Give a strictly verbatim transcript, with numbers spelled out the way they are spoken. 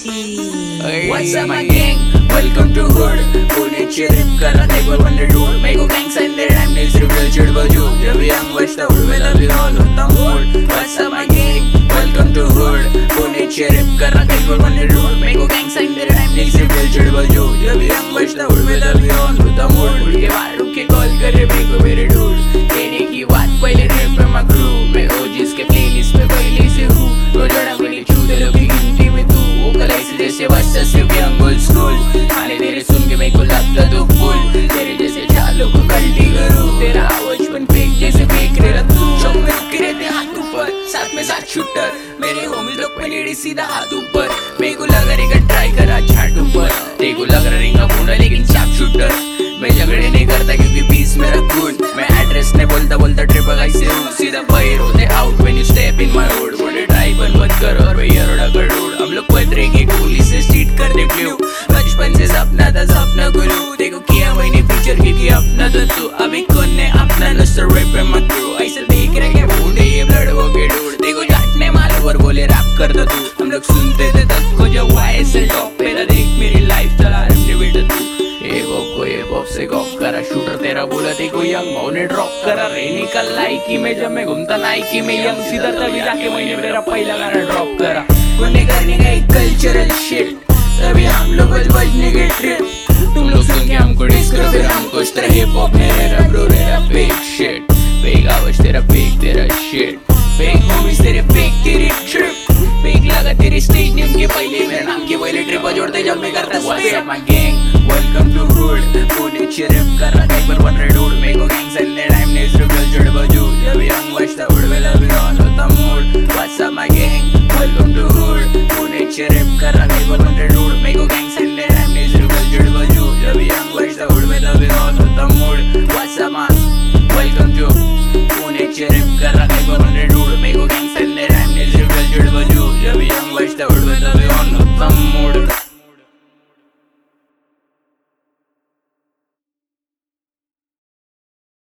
What's up my gang? Welcome to hood. पुण्याची रिप करा टेबल वन डूड मेरे को गैंग साइन दे टाइम नहीं सिर्फ रियल चिड़ बजू जब यंग बचता हूँ मैं तभी ऑन होता mood. What's up my gang? Welcome to hood. पुण्याची रिप करा टेबल वन डूड मेरे को गैंग साइन दे टाइम नहीं सिर्फ रियल चिड़ बजू जब यंग बचता हूँ मैं तभी ऑन होता मूड. उड़ के बाहर रुक के कॉल करे मेरे को मेरे डूड कहने की बात पहले रिप पे मैं क्रू मैं ओ जिसके प्लेलिस्ट पे पहले से हूँ तो जड़ा मेरी चूदे लोग की गिनती में तू वो कलाई से जैसे बच्चा सिर्फ यंग ओल्ड स्कूल खाने तेरे सुन के मेरे को लगता तो फुल तेरे जैसे चालों को गलती करूँ तेरा आवाज बन फेंक जैसे फेंक रहा तू शौक में रुके रहते हाथ ऊपर साथ में साथ शूटर मेरे होमी लोग पे लेडी सीधा हाथ ऊपर मेरे को लग रहेगा ट्राई करा छाट ऊपर तेरे को लग रहेगा पूरा लेकिन चाप शूटर मैं झगड़े नहीं करता क्योंकि पीस मेरा खून मैं एड्रेस नहीं बोलता बोलता ट्रिप ऐसे हूँ सीधा बाहर होते out when you step in my hood बोले ट्राई बन मत कर और भैया रोड़ा कर ढूंढ हम लोग पदरे की गोली से स्ट्रीट कर दे फ्लू बचपन से सपना था सपना गुरु देखो किया मैंने फ्यूचर क्योंकि अपना तो तू अभी कौन ने अपना नस्तर रैप पे मत करो ऐसे देख रहे के बूढ़े ये ब्लड वो के ढूंढ देखो जाटने मारे और बोले रैप करता तू हम लोग सुनते थे तब को जब वायरल टॉप पे था देख मेरी लाइफ चला रहे बेटा तू को ये बॉप से गॉप करा शूटर तेरा बोला देखो यंग भाव ने ड्रॉप करा रे निकल लाइकी में जब मैं घूमता नाइकी में यंग सीधा तभी जाके मैंने मेरा पहला गाना ड्रॉप करा गुने करने का एक कल्चरल शिट तभी हम लोग बजने के ट्रिप तुम लोग सुन के हमको डिस करो फिर हमको इस तरह हिप हॉप ने रेरा ब्रो रेरा फेक शिट फेक आवाज तेरा फेक तेरा शिट फेक होमिस तेरे फेक तेरी ट्रिप फेक लगा तेरी स्टेज नेम के पहले मेरा नाम के पहले ट्रिप जोड़ते जब मैं करता What's up my gang? Welcome to hood. पुण्याची रिप करा टेबल वन डूड मेरे को